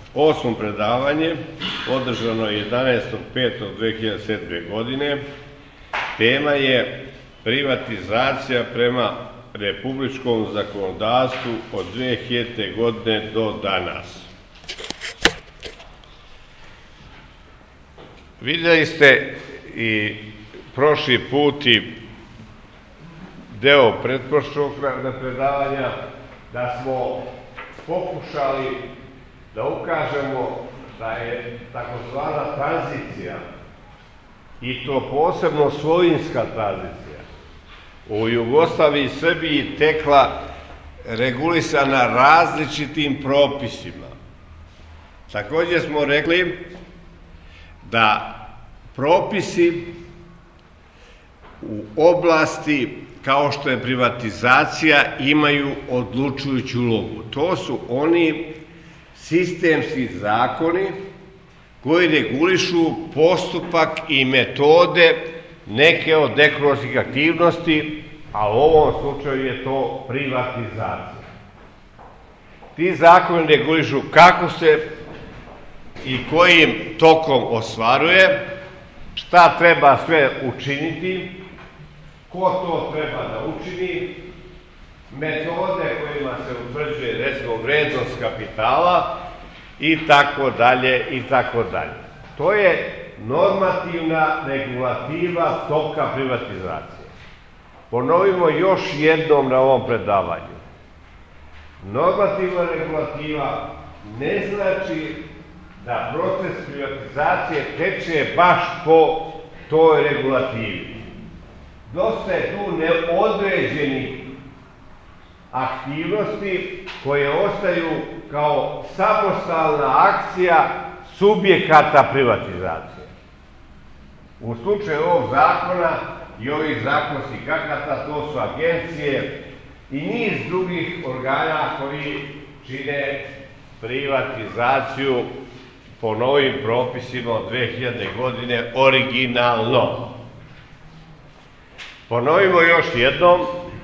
Osmo predavanje održano je 11.5.2007. godine. Tema je privatizacija prema republičkom zakonodavstvu od 2000. godine do danas. Vidjeli ste i prošli put i deo pretprošlog predavanja da smo pokušali da ukažemo da je takozvana tranzicija, i to posebno svojinska tranzicija, u Jugoslaviji i Srbiji tekla regulisana različitim propisima. Također smo rekli da propisi u oblasti kao što je privatizacija imaju odlučujuću ulogu. To su oni sistemski zakoni koji regulišu postupak i metode neke od ekonomskih aktivnosti, a u ovom slučaju je to privatizacija. Ti zakoni regulišu kako se i kojim tokom ostvaruje, šta treba sve učiniti, ko to treba da učini, metode kojima se utvrđuje, recimo, vrednost kapitala i tako dalje i tako dalje. To je normativna regulativa toka privatizacije. Ponovimo još jednom na ovom predavanju. Normativna regulativa ne znači da proces privatizacije teče baš po toj regulativi. Dosta je tu neodređenih aktivnosti koje ostaju kao samostalna akcija subjekata privatizacije. U slučaju ovog zakona i ovih zakonskih akata to su agencije i niz drugih organa koji čine privatizaciju po novim propisima od 2000. godine originalno. Ponovimo još jednom,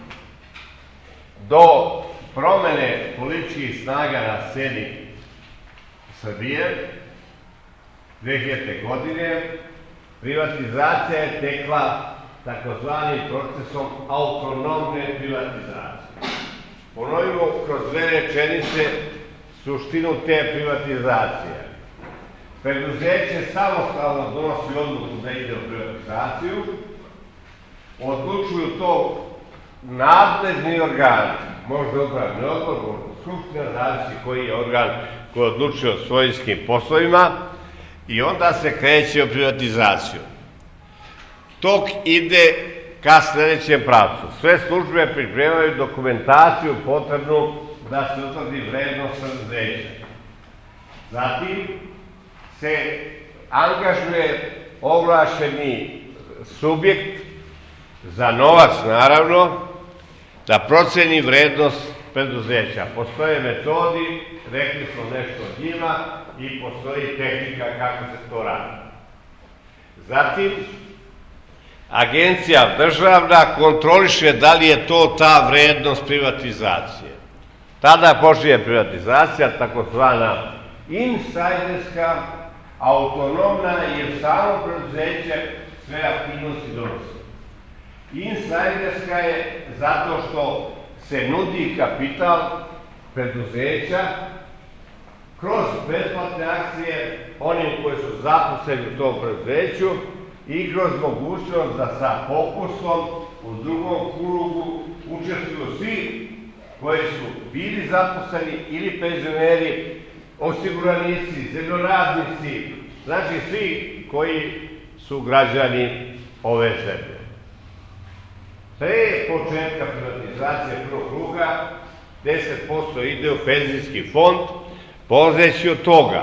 do promene političkih snaga na sceni Srbije 2000. godine privatizacija je tekla takozvanim procesom autonomne privatizacije. Ponovimo kroz dve rečenice suštinu te privatizacije. Preduzeće samostalno donosi odluku da ide u privatizaciju, odlučuju to nadležni organi, možda upravni odbor, možda skupština, zavisi koji je organ koji odlučuje o svojinskim poslovima, i onda se kreće u privatizaciju. Tok ide ka sledećem pravcu. Sve službe pripremaju dokumentaciju potrebnu da se utvrdi vrednost preduzeća. Zatim se angažuje ovlašćeni subjekt za novac, naravno, da proceni vrednost preduzeća. Postoje metodi, rekli smo nešto od njima, i postoji tehnika kako se to radi. Zatim, agencija državna kontroliše da li je to ta vrednost privatizacije. Tada počinje privatizacija, takozvana insajderska, autonomna, jer samo preduzeće sve aktivnosti donosi. Insajderska je zato što se nudi kapital preduzeća kroz besplatne akcije onim koji su zaposleni u tom preduzeću i kroz mogućnost da sa pokusom u drugom krugu učestvuju svi koji su bili zaposleni ili penzioneri, osiguranici, zemljoradnici, znači svi koji su građani ove zemlje. Pre početka privatizacije prvog kruga 10% ide u penzijski fond, polazeći od toga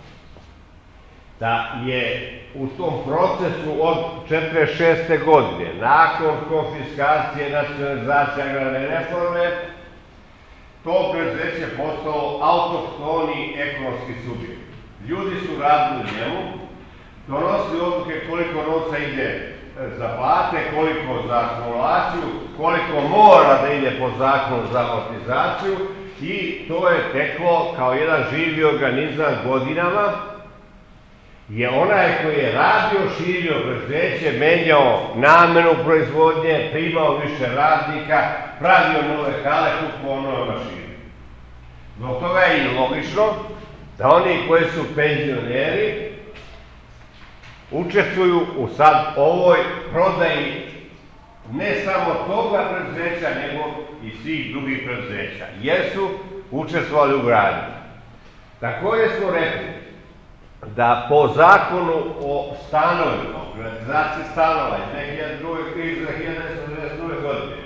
da je u tom procesu od 1946. godine, nakon konfiskacije, nacionalizacije, agrarne reforme, to preduzeće postalo autohtoni ekonomski subjekt. Ljudi su radili u njemu, donosili odluke koliko novca ide za plate, koliko za akumulaciju, koliko mora da ide po zakonu za amortizaciju i to je teklo kao jedan živi organizam godinama, je onaj koji je radio, širio preduzeće, menjao namenu proizvodnje, primao više radnika, pravio nove hale, kupovao nove mašine. Zbog toga je i logično da oni koji su penzioneri učestvuju u sad ovoj prodaji ne samo toga preduzeća, nego i svih drugih preduzeća, jer su učestvovali u gradnji. Također smo rekli da po zakonu o stanovima, o privatizaciji stanova iz 1992. godine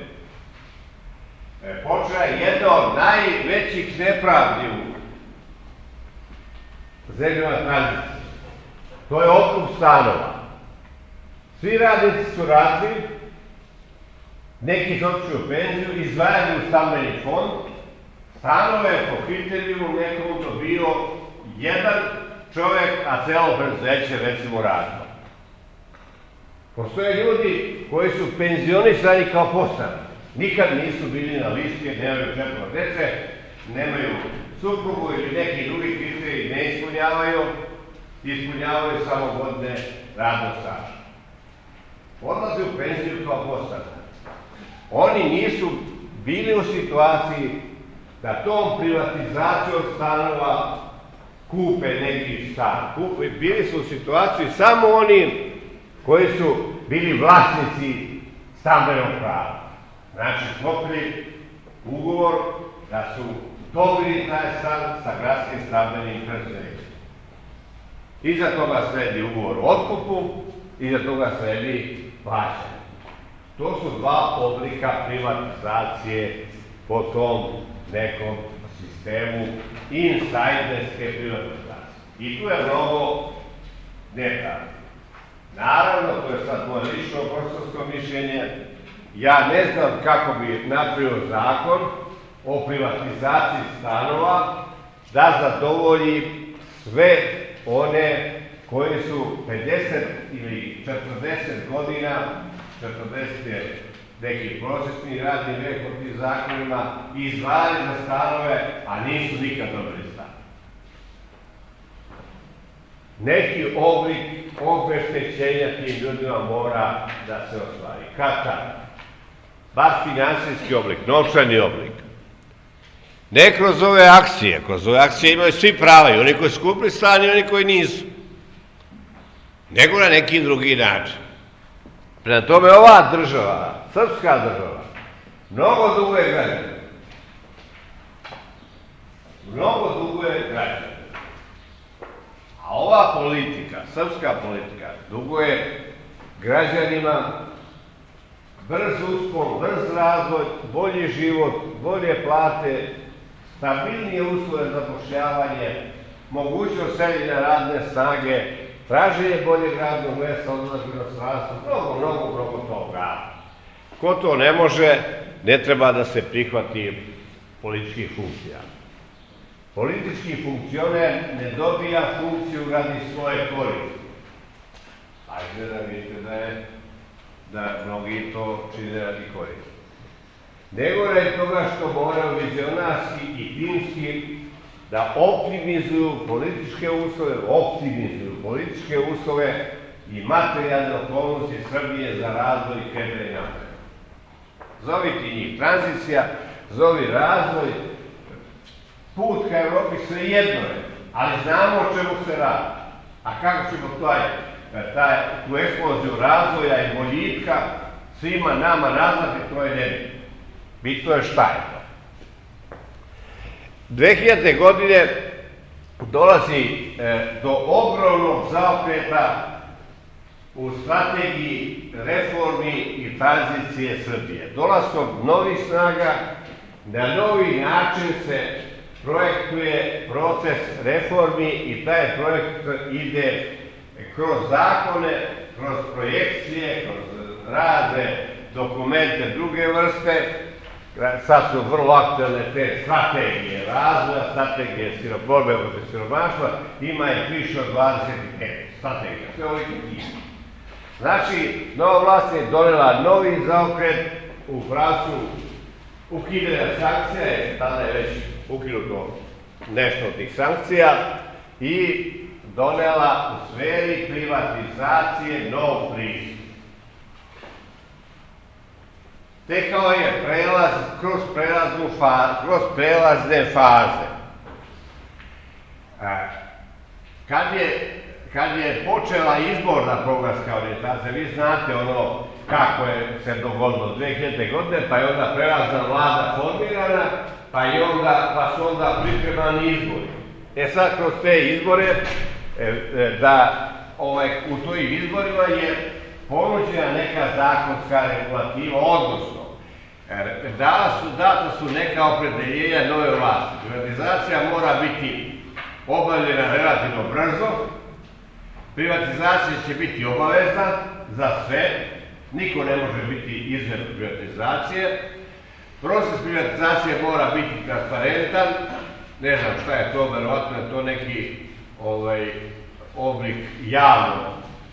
počela je jedna od najvećih nepravdi u zemljama tranzicije. To je otkup stanova. Svi radnici su radili, neki su otišli u penziju, izdvajali u stambeni fond, stanove po kriterijumu nekom dobio jedan čovjek, a celo preduzeće recimo radilo. Postoje ljudi koji su penzionisani kao postani. Nikad nisu bili na listi, nemaju četvoro dece, nemaju suprugu ili neki drugi kriteriji ne ispunjavaju samo godine radnog staža. Odlaze u penziju kao postani. Oni nisu bili u situaciji da tom privatizacijom stanova kupe neki stan. Bili su u situaciji samo oni koji su bili vlasnici stambenog prava. Znači, sklopili ugovor da su dobili taj stan sa gradskim stambenim preduzećem. Iza toga sledi ugovor o otkupu, iza toga sledi plaćanje. To su dva oblika privatizacije po tom nekom sistemu insajderske privatizacije. I tu je mnogo nepravdi. Naravno, to je sad moje lično profesorsko mišljenje, ja ne znam kako bi napravio zakon o privatizaciji stanova da zadovolji sve one koji su 50 ili 40 godina, 40 je neki prosječni radni vek po tim zakonima, izdvajali za stanove, a nisu nikad dobili stan. Neki oblik obeštećenja tim ljudima mora da se ostvari. Kada? Bar finansijski oblik, novčani oblik. Ne kroz ove akcije. Kroz ove akcije imaju svi prava, i oni koji su kupili stan i oni koji nisu. Nego na neki drugi način. Prema tome, ova država, srpska država, mnogo duguje građane. Mnogo duguje građane. A ova politika, srpska politika, duguje građanima brz uspon, brz razvoj, bolji život, bolje plate, stabilnije uslove za zapošljavanje, mogućnost seljenja radne snage, traženje boljeg radnog mjesta, odlazak u inostranstvo, mnogo toga. Ko to ne može, ne treba da se prihvati političkih funkcija. Politički funkcioner ne dobija funkciju radi svoje koristi. Ajde da vidite da mnogi to čine radi koristi. Nego radi toga što moraju vizionarski i timski da optimizuju političke uslove i materijalne okolnosti Srbije za razvoj i kretanje napred. Zovi ti njih tranzicija, zovi razvoj, put ka Evropi svejedno je, ali znamo o čemu se radi. A kako ćemo tu eksploziju razvoja i boljitka svima nama nazvati, to je nebitno. Bitno je šta je to. 2000. godine dolazi do ogromnog zaokreta u strategiji reformi i tranzicije Srbije. Dolaskom novih snaga, na novi način se projektuje proces reformi i taj projekt ide kroz zakone, kroz projekcije, kroz razne dokumente druge vrste. Sad su vrlo aktualne te strategije razvoja, strategije borbe protiv siromaštva, ima ih više od 25 strategija, sve ovih knjiga. Znači, nova vlast je donijela novi zaokret u pravcu ukidanja sankcija, jer tada je već ukinuto nešto od tih sankcija, i donijela u sferi privatizacije nov pristup. Tekao je prelaz kroz prelazne faze. Kad je počela izborna programska orijentacija, vi znate ono kako je se dogodilo 2000. godine, pa je onda prelazna vlada formirana, pa su onda pripremani izbori. Sad kroz te izbore, u toj izborima je ponuđena neka zakonska regulativa, odnosno data su neka opredeljenja nove vlasti. Privatizacija mora biti obavljena relativno brzo, privatizacija će biti obavezna za sve, niko ne može biti izvan privatizacije, proces privatizacije mora biti transparentan, ne znam šta je to, verovatno je to neki oblik javnog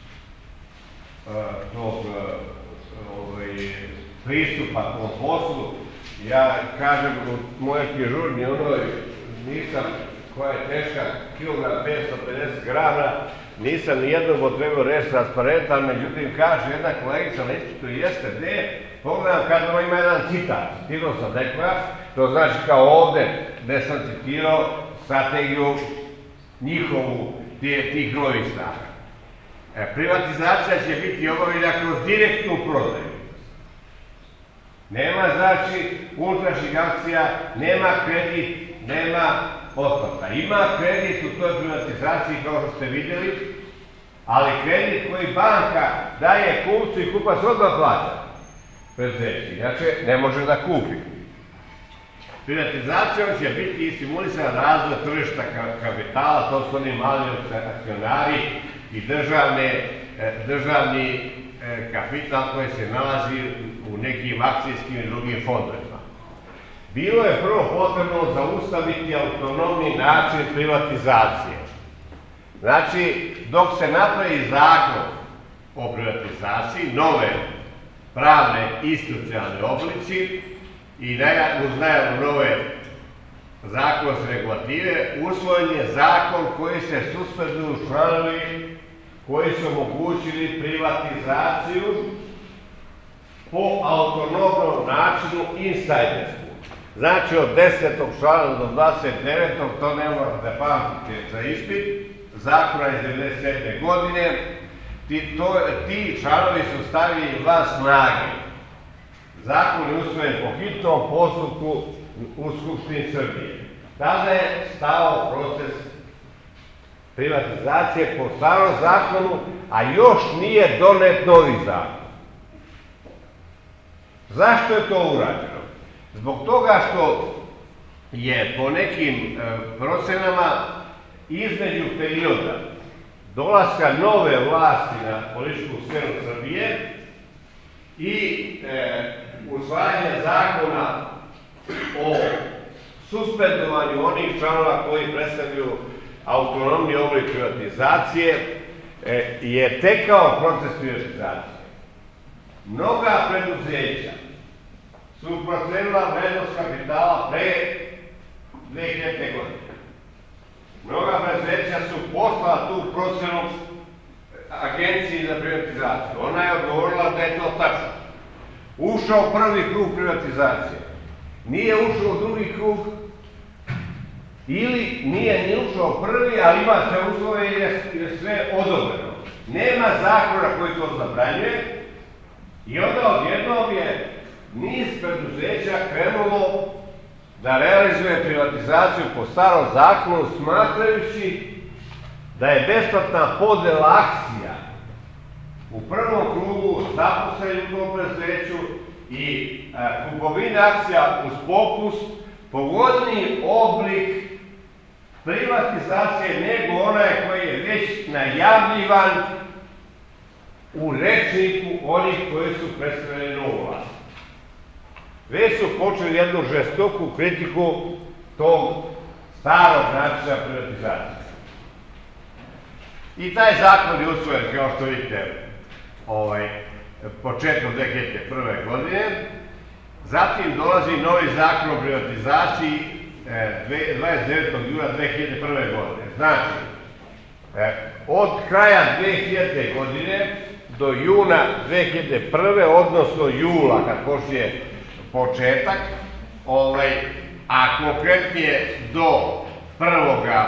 pristupa tom poslu. Ja kažem, u mojoj knjižurni onoj nisam, koja je teška kilogram 550 grama, nisam nijednom potrebio reći transparentan, međutim kaže jedna kolegica na ispitu, jeste gde, pogledam kad ima jedan citat, citirao sam nekoga, to znači kao ovde gde sam citirao strategiju njihovu tih novih snaga. Privatizacija će biti obavljena kroz direktnu prodaju. Nema znači unutrašnjih akcija, nema kredit, nema otplata. Ima kredit u toj privatizaciji kao što ste vidjeli, ali kredit koji banka daje kupcu i kupac odmah plaća preduzeće, inače ne može da kupi. Privatizacijom će biti stimulisan razvoj tržišta kapitala, to su oni mali akcionari i državni kapital koji se nalazi u nekim akcijskim i drugim fondovima. Bilo je prvo potrebno zaustaviti autonomni način privatizacije. Znači, dok se napravi zakon o privatizaciji, nove pravne institucionalne oblici i uz najavu nove zakonske regulative, usvojen je zakon koji se suspenduju članovi koji su omogućili privatizaciju po autonomnom načinu insajdersku. Znači od 10. člana do 29. to ne morate pamtiti za ispit, zakona iz 1997. godine, ti članovi su stavili van snage. Zakon je usvojen po hitnom postupku u Skupštini Srbije. Tada je stao proces privatizacije po starom zakonu, a još nije donet novi zakon. Zašto je to urađeno? Zbog toga što je po nekim procenama između perioda dolaska nove vlasti na političku scenu Srbije i usvajanja zakona o suspendovanju onih članova koji predstavljaju autonomni oblik privatizacije je tekao proces privatizacije. Mnoga preduzeća su procenila vrednost kapitala pre 2000. godine. Mnoga preduzeća su poslala tu procenu Agenciji za privatizaciju. Ona je odgovorila da je to tačno. Ušao prvi krug privatizacije. Nije ušao u drugi krug ili nije ni ušao prvi, ali ima sve uslove i je sve odobreno. Nema zakona koji to zabranjuje i onda odjednom je niz preduzeća krenulo da realizuje privatizaciju po starom zakonu, smatrajući da je besplatna podela akcija u prvom krugu zaposleni u tom preduzeću i kupovina akcija uz popust pogodniji oblik privatizacije nego onaj koji je već najavljivan u rečniku onih koji su predstavljeni novu vlast. Već su počeli jednu žestoku kritiku tog starog načina privatizacije. I taj zakon je usvojen, kao što vidite, početkom 2001. godine. Zatim dolazi novi zakon o privatizaciji 29. jula 2001. godine. Znači, od kraja 2000. godine do juna 2001. odnosno jula kad počne početak, a konkretnije do 1.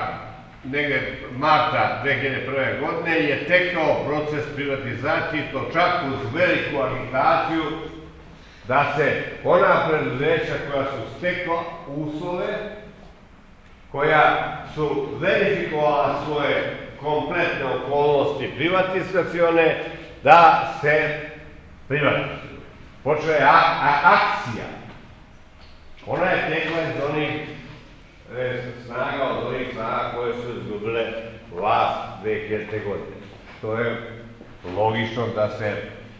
marta 2001. godine je tekao proces privatizacije, to čak uz veliku agitaciju da se ona preduzeća koja su stekla uslove, koja su verifikovala svoje kompletne okolnosti privatizacione, da se privatizuju. Počela je akcija. Ona je tekla iz onih snaga, od onih snaga koje su izgubile vlast 2000. godine. To je logično da se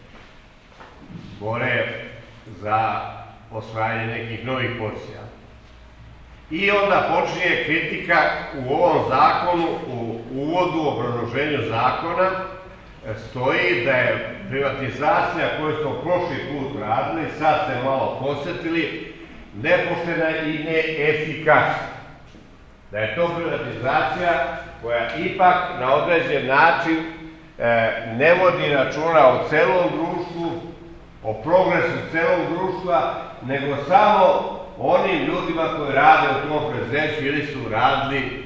bore za osvajanje nekih novih pozicija. I onda počinje kritika u ovom zakonu, u uvodu, obrazloženju zakona, stoji da je privatizacija koju smo prošli put radili, sad se malo posjetili, nepoštena i neefikasna. Da je to privatizacija koja ipak na određen način ne vodi računa o celom društvu, o progresu celog društva, nego samo onim ljudima koji rade u tom preduzeću ili su radili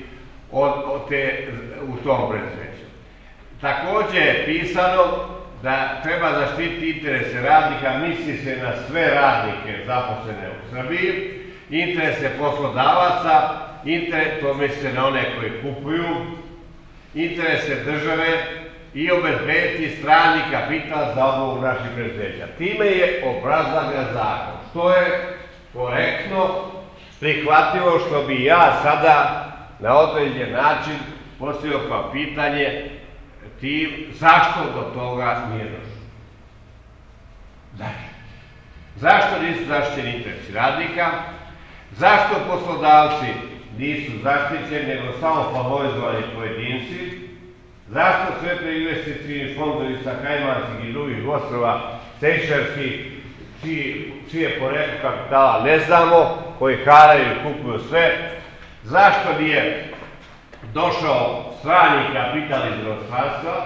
u tom preduzeću. Također je pisano da treba zaštiti interese radnika, misli se na sve radnike zaposlene u Srbiji, interese poslodavaca, to misli se na one koji kupuju, interese države i obezbediti strani kapital za obnovu naših preduzeća. Time je obrazlagan zakon, što je korektno, prihvatljivo, što bi ja sada na određen način postavio kao pitanje zašto do toga nije došlo. Dakle, zašto nisu zaštićeni interesi radnika, zašto poslodavci nisu zaštićeni, nego samo favorizovani pojedinci, zašto sve te investicijni fondovi sa Kajmanskih i drugih ostrva, Sejšelskih, čije poreklo kapitala ne znamo, koji haraju i kupuju sve, zašto nije došao strani kapital iz inostranstva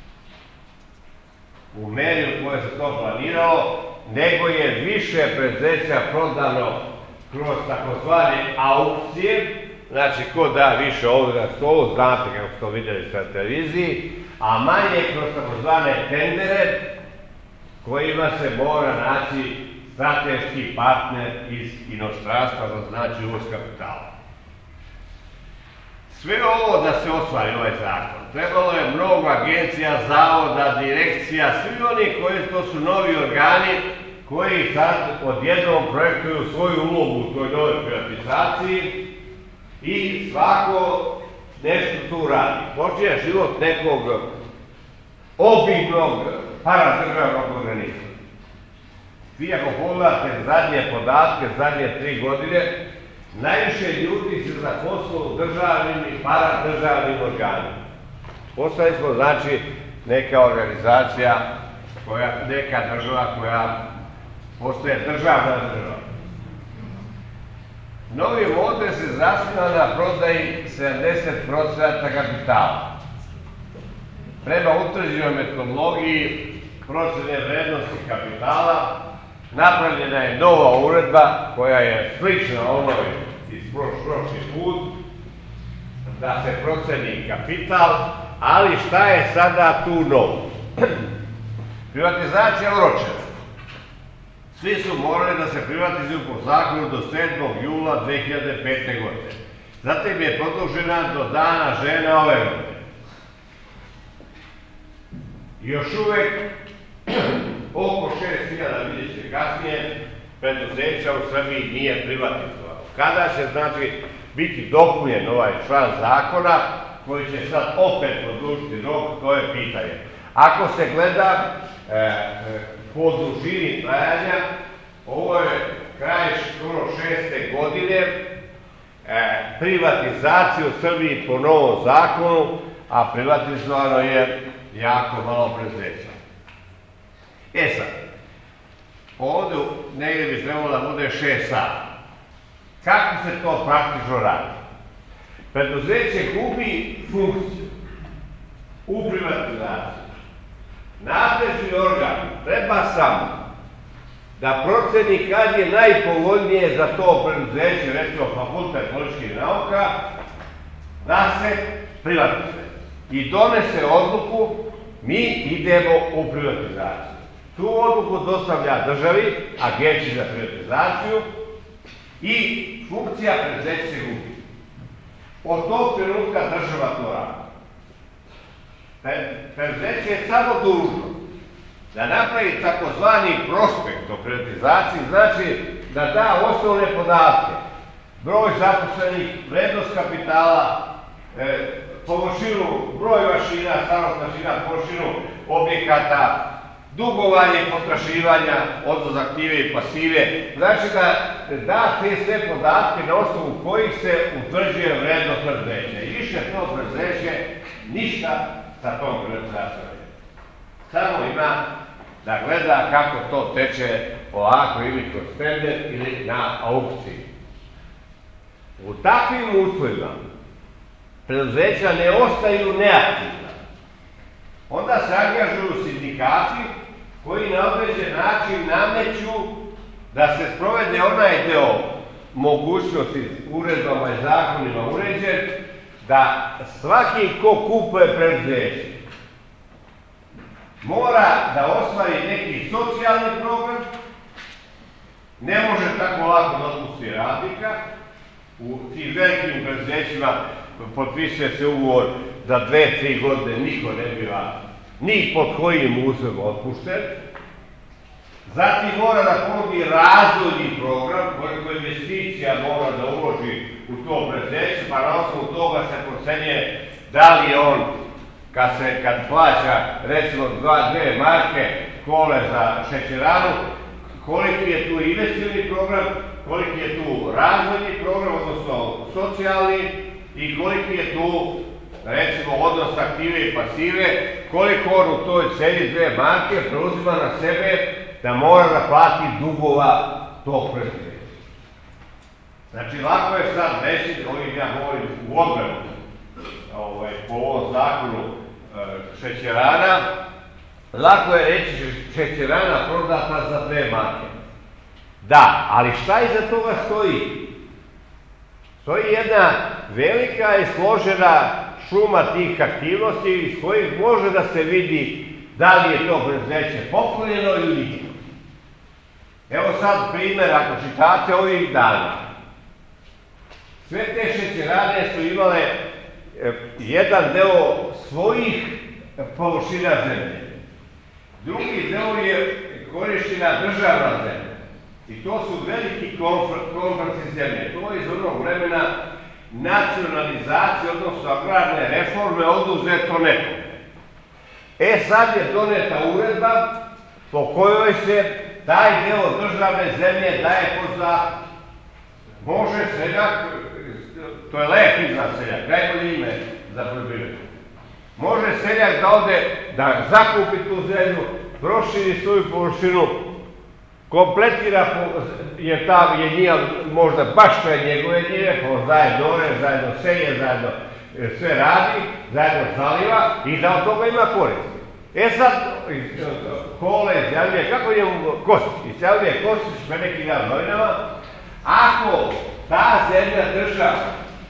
u meri u kojoj se to planiralo, nego je više preduzeća prodano kroz takozvane aukcije, znači ko da više ovdje na stolu, znate kako ste to vidjeli na televiziji, a manje kroz takozvane tendere kojima se mora naći strateški partner iz inostranstva, to znači uvoz kapitala. Sve ovo da se ostvari ovaj zakon, trebalo je mnogo agencija, zavoda, direkcija, svi oni koji to su novi organi koji sad odjednom projektuju svoju ulogu u toj novoj privatizaciji i svako nešto tu radi. Počinje život nekog obimnog paradržavnog organizma. Vi ako pogledate zadnje podatke, zadnje 3 godine, najviše ljudi se zaposlilo u državnim i paradržavnim organima. Postali smo, znači, neka organizacija, neka država koja postaje državna država. Novi model se zasniva na prodaji 70% kapitala. Prema utvrđenoj metodologiji procjene vrednosti kapitala napravljena je nova uredba koja je slična onoj iz prošli put, da se proceni kapital, ali šta je sada tu novo? Privatizacija oročena. Svi su morali da se privatizuju po zakonu do 7. jula 2005. godine. Zatim je produžena do dana žena ove godine. Još uvek oko 6.000, vidjet ćete kasnije, preduzeća u Srbiji nije privatizovano. Kada će, znači, biti dopunjen ovaj član zakona, koji će sad opet produžiti rok, to je pitanje. Ako se gleda po dužini trajanja, ovo je kraj skoro 6. godine privatizacije u Srbiji po novom zakonu, a privatizovano je jako malo preduzeća. E sad, ovdje negdje bi trebalo da bude 6 sati. Kako se to praktično radi? Preduzeće gubi funkciju u privatizaciji. Nadležni organ treba samo da proceni kad je najpovoljnije za to preduzeće, recimo Fakultet političkih nauka, da se privatizuje. I donese odluku, mi idemo u privatizaciju. Tu odluku dostavlja državi, Agenciji za privatizaciju, i funkcija preduzeća se gubi. Od tog trenutka država to radi. Preduzeće je samo dužno da napravi takozvani prospekt o privatizaciji, znači da da osnovne podatke, broj zaposlenih, vrednost kapitala, površinu, broj mašina, starost mašina, površinu objekata, dugovanje i potraživanja, odnos aktive i pasive, znači da te sve podatke na osnovu kojih se utvrđuje vrednost preduzeća. I više to preduzeće ništa sa tom privatizacijom. Samo ima da gleda kako to teče ovako ili kroz tender ili na aukciji. U takvim uslovima preduzeća ne ostaju neaktivna. Onda se angažuju sindikati koji na određen način nameću da se sprovede onaj deo mogućnosti uredbama i zakonima uređen, da svaki ko kupuje preduzeće mora da ostvari neki socijalni program, ne može tako lako da otpusti radnika. U tim velikim preduzećima potpisuje se ugovor za 2-3 godine, niko ne biva ni pod kojim uslovom otpušten. Zatim mora da ponudi razvojni program, koliko investicija mora da uloži u to preduzeće, pa na osnovu toga se procenjuje da li je on, kad plaća recimo 2 marke kole za šećeranu, koliki je tu investicioni program, koliki je tu razvojni program, odnosno socijalni, i koliki je tu recimo odnos aktive i pasive, koliko on u toj ceni 2 marke preuzima na sebe da mora da plati dugova tog preduzeća. Znači, lako je sad reći, ovih ja govorim u odbranu po ovom zakonu šećerana, lako je reći šećerana prodata za 2 marke. Da, ali šta iza toga stoji? Stoji jedna velika i složena šuma tih aktivnosti iz kojih može da se vidi da li je to preduzeće poklonjeno ili nije. Evo sad primjer, ako čitate ovih dana. Sve te šećerane su imale jedan deo svojih površina zemlje. Drugi deo je korišćena državna zemlja. I to su veliki konflikti zemlje. To je iz onog vremena nacionalizacije, odnosno agrarne reforme, oduzeto nekom. Sad je doneta uredba po kojoj se taj deo državne zemlje daje pod zakup. Može seljak, to je lep izraz seljak, najbolje ime za poljoprivredu. Može seljak da ode, da zakupi tu zemlju, proširi svoju površinu, kompletira, jer ta jenjina možda baš to je njegove njive, pa zajedno ore, zajedno seje, zajedno sve radi, zajedno zaliva i da od toga ima korist. Sad, Kole izjavljuje, kako je Kostić? Izjavljuje Kostić pre neki dan novinama, ako ta zemlja država,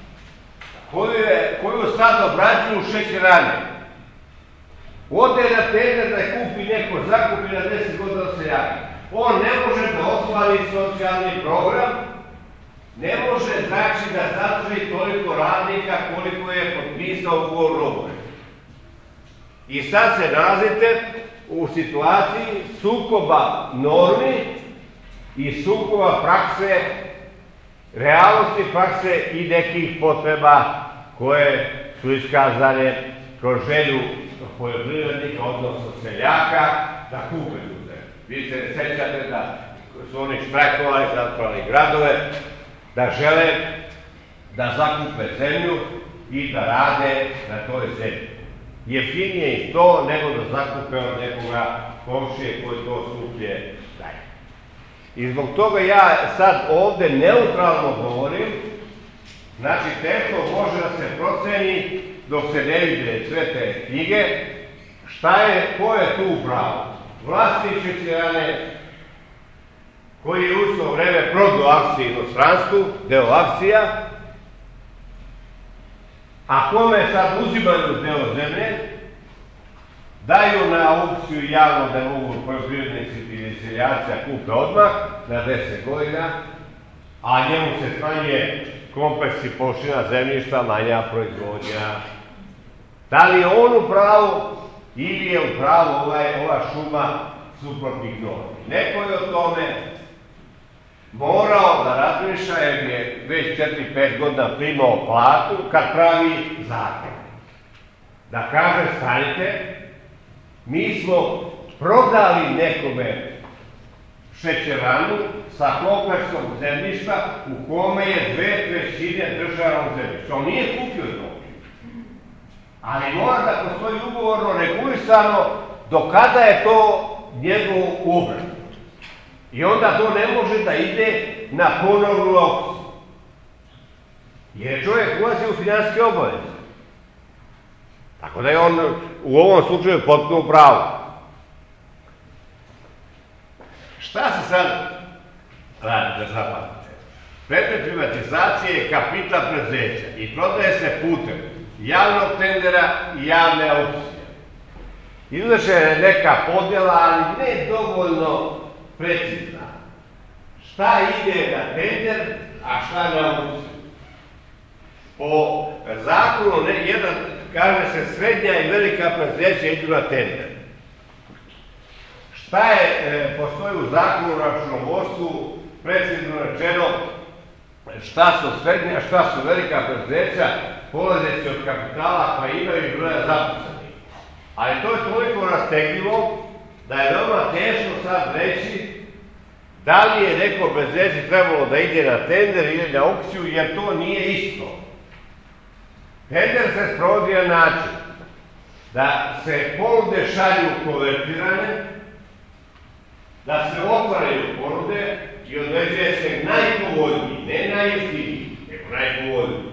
koju sad obrađuju šećerane, ode na tender da je kupi neko, zakupi na 10 godina seljaka, on ne može da ostvari socijalni program, ne može znači da zadrži toliko radnika koliko je potpisao ugovor o obavezu. I sad se nalazite u situaciji sukoba normi i sukoba prakse, realnosti prakse i nekih potreba koje su iskazane kroz želju poljoprivrednika, odnosno seljaka, da kupe tu zemlju. Vi se ne sećate da su oni štrajkovali, zatvorili gradove, da žele da zakupe zemlju i da rade na toj zemlji. Jeftinije i to nego da zakupe od nekoga komšije koji to skuplje daje. I zbog toga ja sad ovdje neutralno govorim, znači teško može da se proceni dok se ne vide sve te knjige, ko je tu pravo? Vlasnik šećerane koji je u to vreme prodao akcije inostranstvu, deo akcija, a kome sad uzimaju deo zemlje, daju na aukciju javno da mogu poljoprivrednici ili seljaci kupe odmah na 10 godina, a njemu se smanjuje kompleksi površina zemljišta, manja proizvodnja. Da li je on u pravu ili je u pravu ova šuma suprotnih normi? Neko je o tome morao da razmišlja jer je već 4-5 godina primao platu kad pravi zakon. Da kaže, stanite, mi smo prodali nekome šećeranu sa kompleksom zemljišta u kome je 2/3 državnog zemljišta. On nije kupio to. Ali mora da postoji ugovorno regulisano do kada je to njegov obrat. I onda to ne može da ide na ponovnu aukciju. Jer čovjek ulazi u finansijske obaveze. Tako da je on u ovom slučaju potpuno u pravu. Šta se sad radi, da zapamtite? Predmet privatizacije je kapital preduzeća i prodaje se putem javnog tendera i javne aukcije. Izvršena je neka podjela, ali ne dovoljno precizna. Šta ide na tender, a šta na aukciju? Po zakonu, kaže se srednja i velika preduzeća idu na tender. Šta je, postoji u zakonu o računovodstvu, precizno rečeno, šta su srednja, šta su velika preduzeća, polazeći od kapitala pa imaju i broja zaposlenih. Ali to je toliko rastegljivo da je veoma teško sad reći da li je neko preduzeće trebalo da ide na tender ili na aukciju, jer to nije isto. Tender se sprovodi na način da se ponude šalju konvertirane, da se otvaraju ponude i određuje se najpovoljniji, ne najjeftiniji, nego najpovoljniji.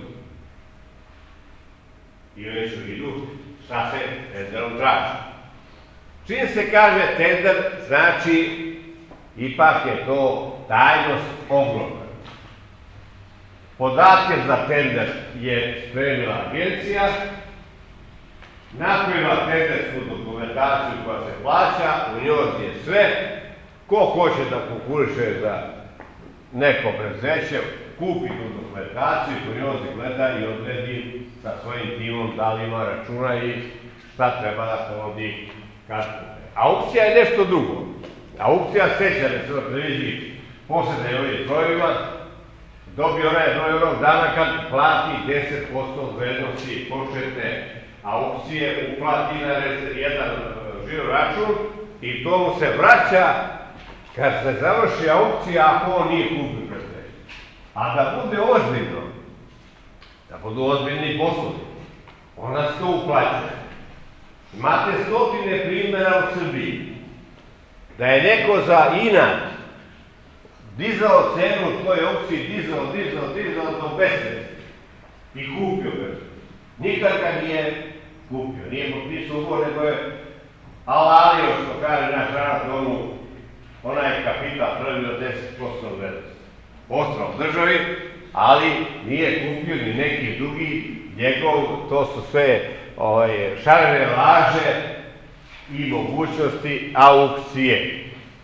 I oni su vidu šta se tenderom traži. Čim se kaže tender, znači ipak je to tajnost ogromna. Podatke za tender je spremila agencija, napravila tendersku dokumentaciju koja se plaća, u njoj je sve. Ko hoće da konkuriše za neko preduzeće, kupi tu dokumentaciju, po njoj se gleda i odredi sa svojim timom da li ima računa i šta treba da ponudi kad kupe. Aukcija je nešto drugo. Aukcija seća da se na televiziji posle ovih brojima, dobije onaj broj onog dana kad plati 10% vrednosti početne aukcije, uplati na jedan žiro račun i to mu se vraća kad se završi aukcija ako on nije kupio preduzeće. A da bude ozbiljno, da budu ozbiljni poslovi, onda se to uplaćuje. Imate stotine primjera u Srbiji da je neko za inat dizao cenu u toj aukciji, dizao do besvesti i kupio ga. Nikad ga nije kupio, nije potpisao ugovor, nego je alalio, što kaže naš narod, onaj kapital prvi od 10% vrednosti. Ostao u državi, ali nije kupio ni neki drugi njegov, to su sve šarene laže i mogućnosti aukcije.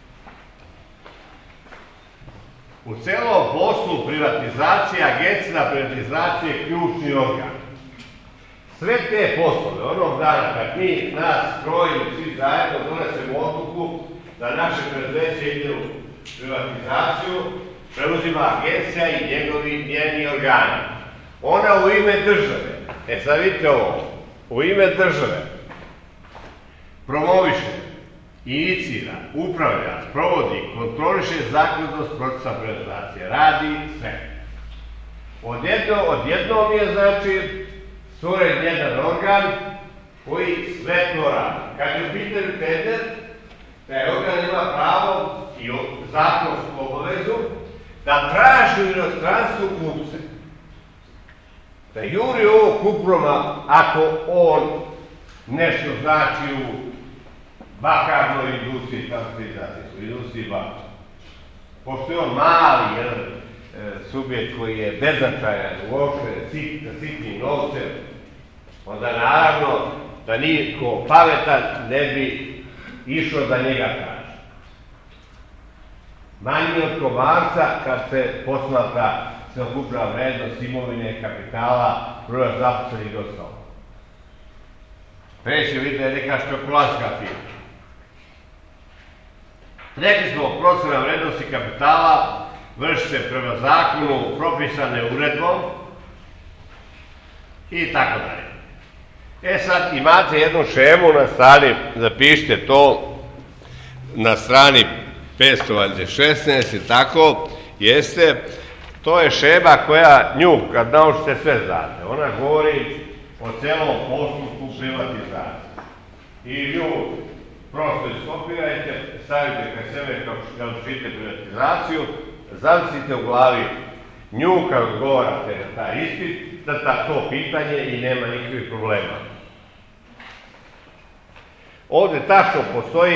U celom poslu privatizacije, Agencija za privatizaciju je ključni organ. Sve te poslove, onog dana kad mi nas trojimo svi zajedno, donesemo odluku da naše preduzeće ide u privatizaciju, preuzima agencija i njeni organi. Ona u ime države, sad vidite ovo, u ime države promoviše, inicira, upravlja, provodi, kontroliše zakonitost procesa privatizacije, radi sve. Odjednom je, znači, stvoren jedan organ koji sve to radi. Kad je u pitanju tender, taj organ ima pravo i zakonsku obavezu da traži u inostranstvu kupce. Da juri ovog kuproma ako on nešto znači u bakarnoj industriji, kako se izrazi, u industriji bakra. Pošto je on mali jedan subjekt koji je beznačajan, uopšte sitnim novcem, onda naravno da niko pametan ne bi išao da njega traži. Manji od komarca kad se posmatra celokupna vrednost imovine, kapitala, broja zaposlenih i ostalo. Treće vidite da je neka špekulanska firma. Rekli smo, procena vrednosti kapitala vrši se prema zakonu propisane uredbom i tako dalje. Sad imate jednu šemu na strani, zapišite to, na strani 516 i tako, jeste, to je šema koja nju, kad naučite sve znate, ona govori o celom postupku privatizacije. I nju prosto iskopirajte, stavite kad sebe kad učite privatizaciju, zamislite u glavi nju kad odgovarate na taj ispit, da to pitanje i nema nikakvih problema. Ovdje tačno postoji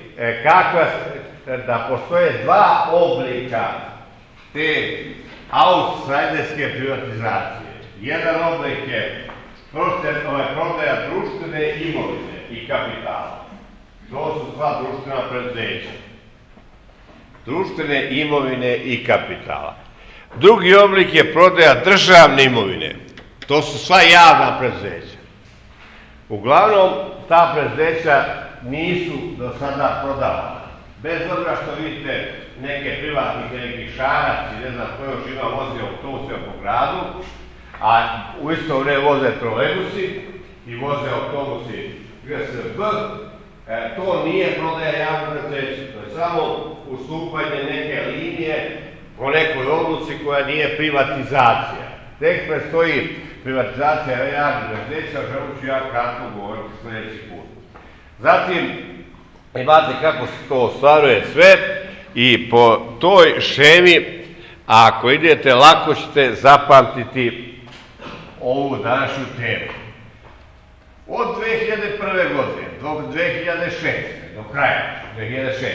da postoje dva oblika te outsiderske privatizacije. Jedan oblik je prodaja društvene imovine i kapitala. To su sva društvena preduzeća. Društvene imovine i kapitala. Drugi oblik je prodaja državne imovine. To su sva javna preduzeća. Uglavnom, ta preduzeća nisu do sada prodavana. Bez obzira što vidite neke privatnike, neki šarac i ne znam ko još ima vozi autobuse po gradu, a u isto vreme voze trolejbusi i voze autobusi GSB, to nije prodaja javnog preduzeća. To je samo ustupanje neke linije po nekoj odluci koja nije privatizacija. Tek predstoji privatizacija javnih preduzeća, o čemu ću ja kratko govoriti sljedeći put. Zatim, imate kako se to ostvaruje sve i po toj šemi, ako idete, lako ćete zapamtiti ovu današnju temu. Od 2001. godine do 2006. do kraja 2006.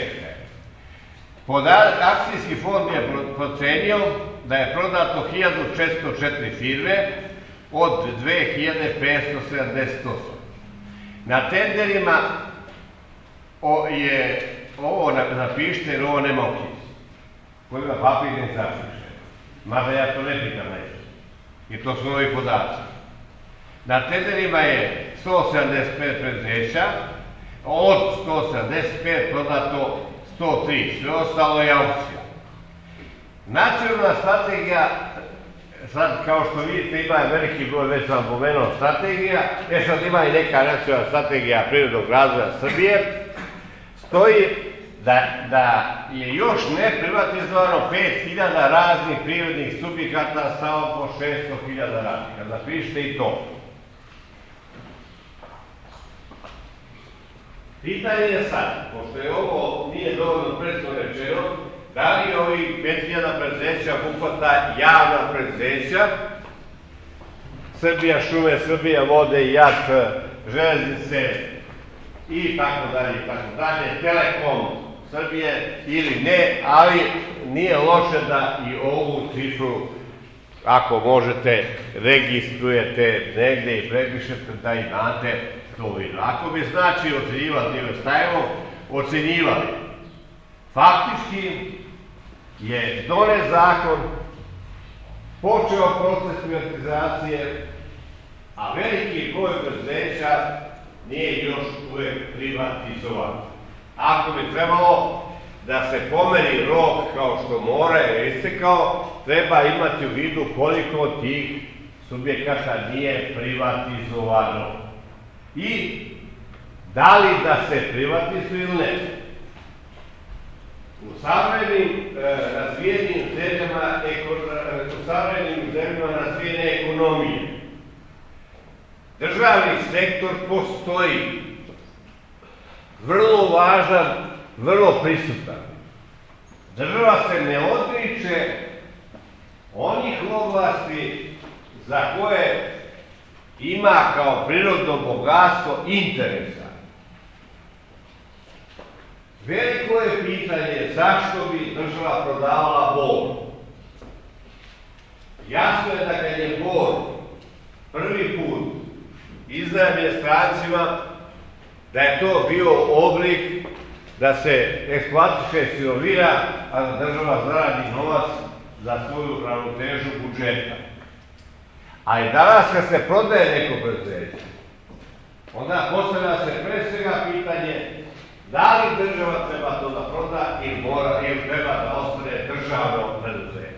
Akcijski fond je procenio da je prodato 1404 firme od 2578. Na tenderima je, ovo napišite jer ovo nema opis, koji ima papir ne zapiše, mada ja to ne pitam neću, i to su novi podaci. Na tenderima je 175 preduzeća, od 175 prodato 103, sve ostalo je aukcija. Nacionalna strategija, sad kao što vidite ima veliki broj, već sam pomenuo strategija, sad ima i neka nacionalna strategija prirodnog razvoja Srbije, stoji da je još ne privatizovano 5000 raznih prirodnih subjekata samo po 600.000 radnika. Napišite i to. Pitanje je sad, pošto je ovo nije dovoljno precizno rečeno, da li ovih 5000 preduzeća obuhvata javna preduzeća, Srbija šume, Srbija vode, JAT, železnice i tako dalje, Telekom Srbije ili ne, ali nije loše da i ovu cifru, ako možete, registrujete negde i prepišete da imate to vidio. Ako bi znači ocenjivali time stajemo, ocenjivali. Faktički je donet zakon, počeo proces privatizacije, a veliki broj preduzeća nije još uvek privatizovan. Ako bi trebalo da se pomeri rok kao što mora je istekao, treba imati u vidu koliko tih subjekata nije privatizovano. I da li da se privatizuje ili ne. U savremenim razvijenim zemljama razvijene ekonomije državni sektor postoji vrlo važan vrlo prisutan. Država se ne odriče onih oblasti za koje ima kao prirodno bogatstvo interesa. Veliko je pitanje zašto bi država prodavala Bor. Jasno je da kad je Bor prvi put iznajmljen strancima, da je to bio oblik da se eksploatiše sirovina, a da država zaradi novac za svoju ravnotežu budžeta. A i danas kad se prodaje neko preduzeće, onda postavlja se pre svega pitanje da li država treba to da proda ili treba da ostane državno preduzeće.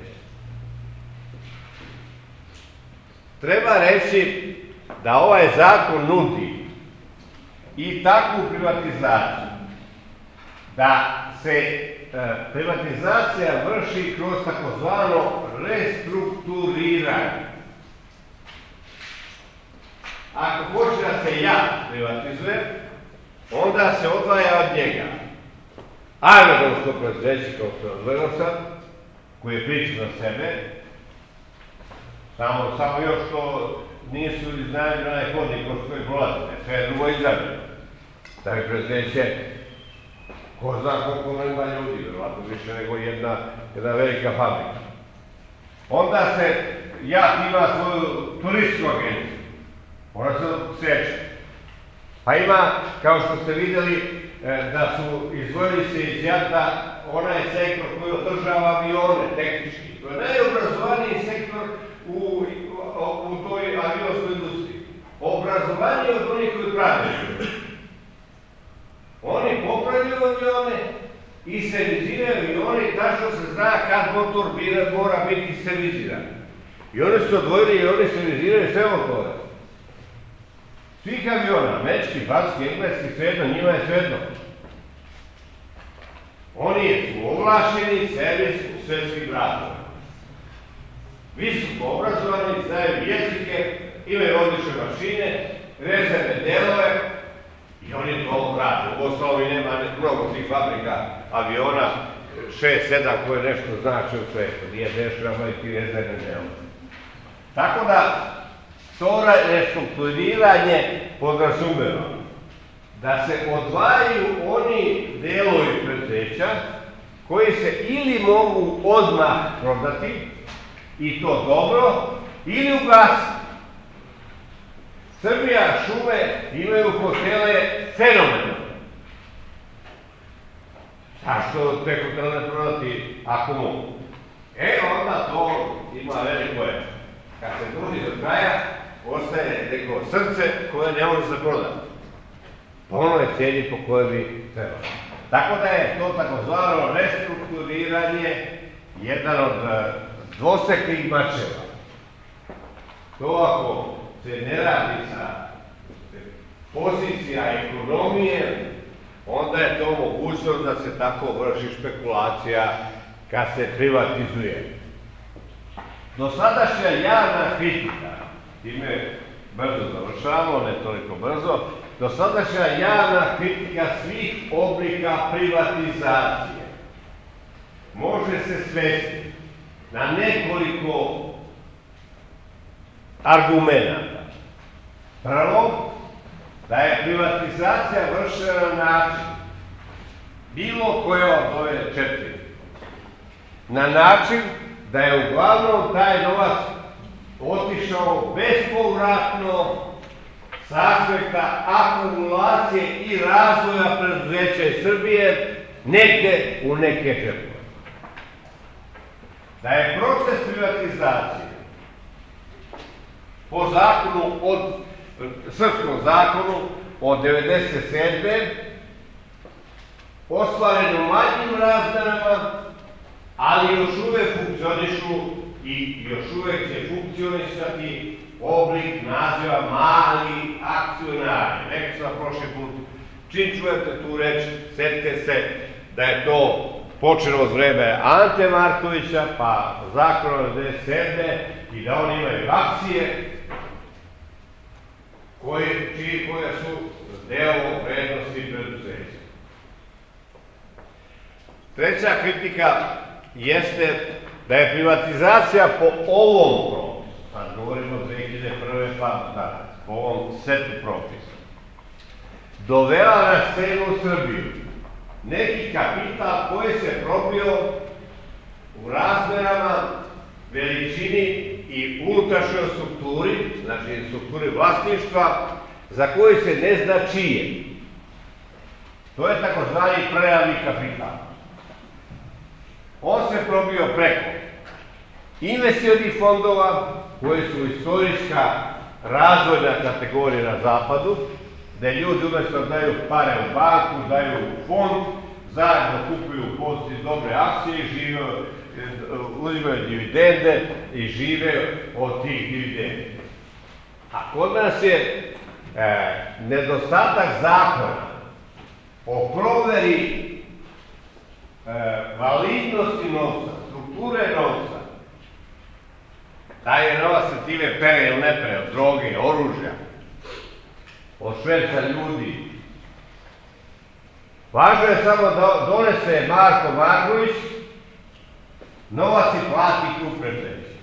Treba reći da ovaj zakon nudi i takvu privatizaciju, da se privatizacija vrši kroz takozvano restrukturiranje. Ako hoće da se JAT privatizuje, onda se odvaja od njega aerodromsko preduzeće kao što je odvojeno sad, koji je priča za sebe, samo još to nisu iznajmljeni onaj hodnik kroz koji prolazite, sve je drugo izabrano. Da je preduzeće, ko zna koliko ima ljudi, verovatno više nego jedna velika fabrika. Onda se JAT ima svoju turističku agenciju, ona se seče. Pa ima, kao što ste vidjeli, da su izdvojili se iz JAT-a onaj sektor koji održava avione, tehnički. To je najobrazovaniji sektor u toj avionskoj industriji. Obrazovaniji od onih koji pravljaju. Oni popravljaju avione i serviziraju avione i tačno se zna kad motor mora biti serviziran. I oni su odvojili i oni serviziraju sve motore. Svih aviona, američki, francuski, engleski, svejedno, njima je svejedno. Oni su ovlašćeni servis u svetskim gradovima. Visoko obrazovani, znaju jezike, imaju odlične mašine, rezervne delove i oni to rade. U osnovi nema mnogo tih fabrika aviona, 6-7 koje nešto znači u svetu. Nije dešava i ti rezervne delove. Tako da, to restrukturiranje podrazumeva da se odvajaju oni delovi preduzeća koji se ili mogu odmah prodati i to dobro, ili ugasiti. Srbija šume imaju hotele fenomenalne. Zašto te hotele ne prodati ako mogu? Onda to ima veliko je. Kad se dođe do kraja, ostaje neko srce koje ne može se prodati. Po onoj cijeni po kojoj bi trebalo. Tako da je to takozvano restrukturiranje jedan od dvosekih mačeva. To ako se ne radi sa pozicija ekonomije, onda je to mogućnost da se tako vrši špekulacija kad se privatizuje. Dosadašnja javna kritika, time brzo završavamo, ne toliko brzo, dosadašnja javna kritika svih oblika privatizacije može se svesti na nekoliko argumenata. Prvo, da je privatizacija vršena na način, bilo koja od ove četiri, na način da je uglavnom taj novac otišao bespovratno s aspekta akumulacije i razvoja preduzeća iz Srbije negde u neke džepove. Da je proces privatizacije po zakonu, srpskom zakonu od 1997. ostvaren u manjim razmerama, ali još uvek funkcionišu i još uvek će funkcionisati oblik naziva mali akcionari. Rekao sam prošli put, čim čujete tu reč, setite se da je to počelo od vreme Ante Markovića, pa zakon od 1997. i da oni imaju akcije koje su deo vrednosti preduzeća. Treća kritika jeste da je privatizacija po ovom propisu, sad govorimo 2001. pa danas, po ovom setu propisa, dovela na scenu Srbiju neki kapital koji se probio u razmerama, veličini i unutrašnjoj strukturi, znači strukturi vlasništva, za koji se ne zna čije. To je takozvani prelazni kapital. On se probio preko investicionih fondova, koji su istorijska razvojna kategorija na zapadu, gde ljudi umjesto daju pare u banku, daju u fond, zajedno kupuju pozitivne dobre akcije i žive, uzimaju dividende i žive od tih dividende. A kod nas je nedostatak zakona o proveri validnosti novca, strukture novca, da je novac se time pere ili ne pere, od droge, oružja, od šverca ljudi. Važno je samo da donese Marko Marković novac i plati tu prežeći.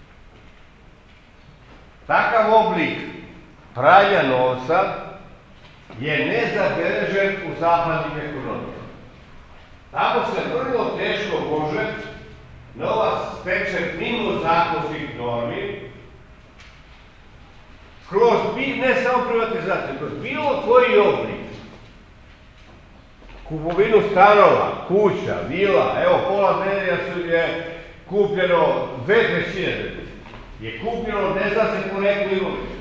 Takav oblik pranja novca je nezabeležen u zapadnim ekonomijama. Tamo se vrlo teško može novac stečen mimo zakonskih normi, kroz, ne samo privatizaciju, kroz bilo koji oblik, kupovinu stanova, kuća, vila, evo pola nedelja je kupljeno, 2/3 je kupljeno, ne zna se po neku imovinu.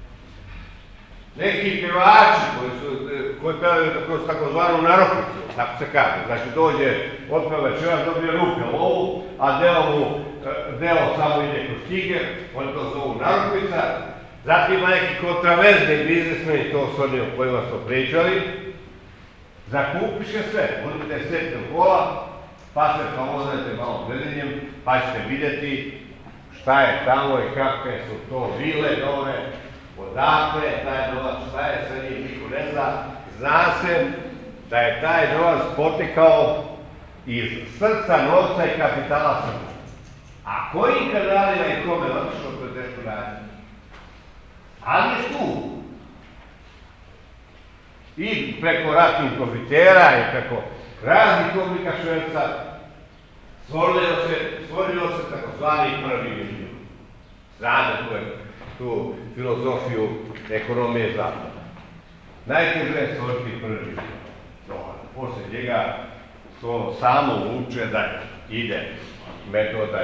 Neki pevači koji pevaju kroz takozvanu narokvicu, tako se kaže, znači dođe, otpeva čevac, dobije ruke lovu, a deo samo ide kroz tiger, oni to zovu narokvica. Zatim ima neki kontraverzni biznismeni, to su oni o kojima smo pričali, zakupiše sve, budete sretni u kola, pa se pomozajte malo gledanjem, pa ćete vidjeti šta je tamo i kakve su to vile nove, odakle je taj novac, šta je sa njim, niko ne zna. Zna se da je taj novac potekao iz srca novca i kapitala Srbije. A kojim kanalima i kome otišlo, to je teško raditi. Ali je tu. I preko ratnih profitera i preko raznih oblika šverca stvorilo se takozvani prvi milion. Znate tu filozofiju ekonomije zapada. Najteže je stvoriti prvi milion. Poslije njega to samo uče da ide metoda.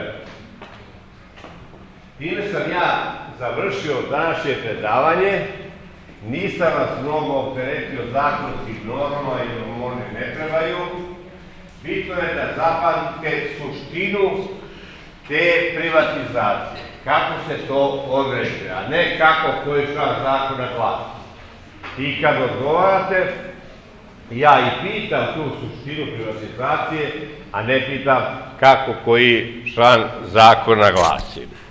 Time sam ja završio današnje predavanje. Nisam vas mnogo opteretio zakonskim normama jer vam one ne trebaju. Bitno je da zapamtite suštinu te privatizacije. Kako se to određuje, a ne kako koji član zakona glasi. I kad odgovarate, ja i pitam tu suštinu privatizacije, a ne pitam kako koji član zakona glasi.